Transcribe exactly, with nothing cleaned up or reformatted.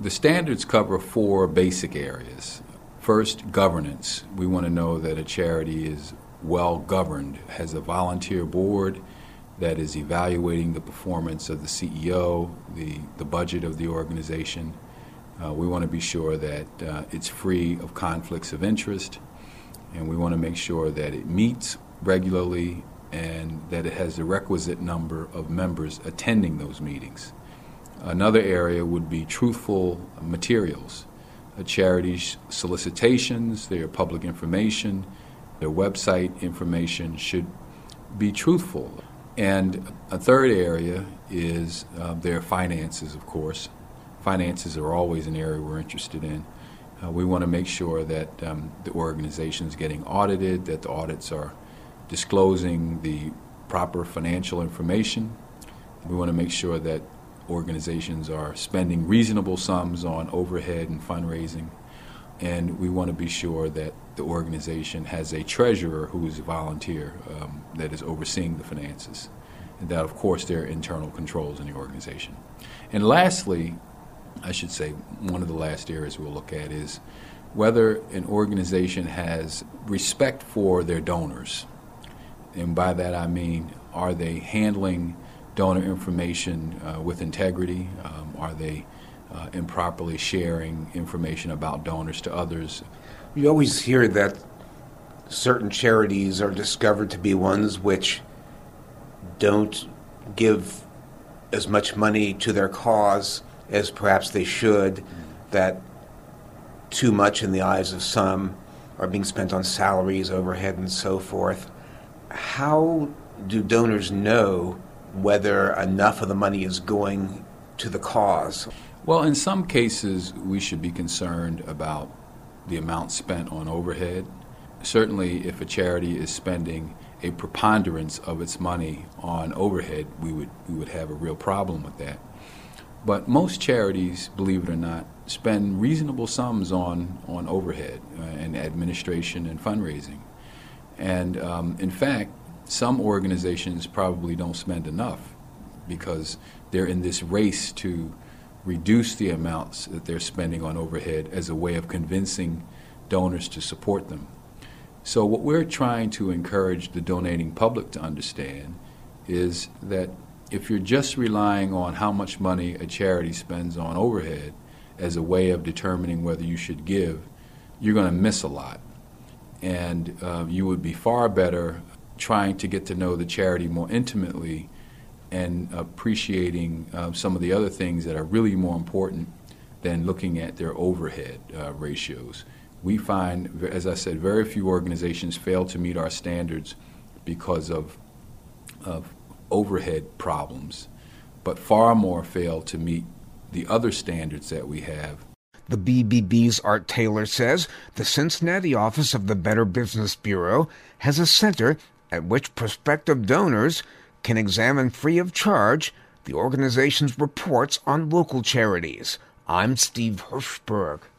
The standards cover four basic areas. First, governance. We want to know that a charity is well governed, has a volunteer board that is evaluating the performance of the C E O, the, the budget of the organization. Uh, we want to be sure that uh, it's free of conflicts of interest, and we want to make sure that it meets regularly and that it has the requisite number of members attending those meetings. Another area would be truthful materials. A charity's solicitations, their public information, their website information should be truthful. And a third area is uh, their finances, of course. Finances are always an area we're interested in. Uh, we want to make sure that um, the organization is getting audited, that the audits are disclosing the proper financial information. We want to make sure that organizations are spending reasonable sums on overhead and fundraising. And we want to be sure that the organization has a treasurer who is a volunteer um, that is overseeing the finances. And that, of course, there are internal controls in the organization. And lastly, I should say, one of the last areas we'll look at is whether an organization has respect for their donors. And by that I mean, are they handling donor information uh, with integrity? Um, are they uh, improperly sharing information about donors to others? You always hear that certain charities are discovered to be ones which don't give as much money to their cause as perhaps they should, that too much in the eyes of some are being spent on salaries, overhead, and so forth. How do donors know whether enough of the money is going to the cause? Well, in some cases, we should be concerned about the amount spent on overhead. Certainly, if a charity is spending a preponderance of its money on overhead, we would we would have a real problem with that. But most charities, believe it or not, spend reasonable sums on, on overhead uh, and administration and fundraising. And um, in fact, some organizations probably don't spend enough because they're in this race to reduce the amounts that they're spending on overhead as a way of convincing donors to support them. So what we're trying to encourage the donating public to understand is that if you're just relying on how much money a charity spends on overhead as a way of determining whether you should give, you're going to miss a lot. And uh, you would be far better trying to get to know the charity more intimately and appreciating uh, some of the other things that are really more important than looking at their overhead uh, ratios. We find, as I said, very few organizations fail to meet our standards because of, of overhead problems, but far more fail to meet the other standards that we have. The B B B's Art Taylor says the Cincinnati office of the Better Business Bureau has a center at which prospective donors can examine free of charge the organization's reports on local charities. I'm Steve Hirschberg.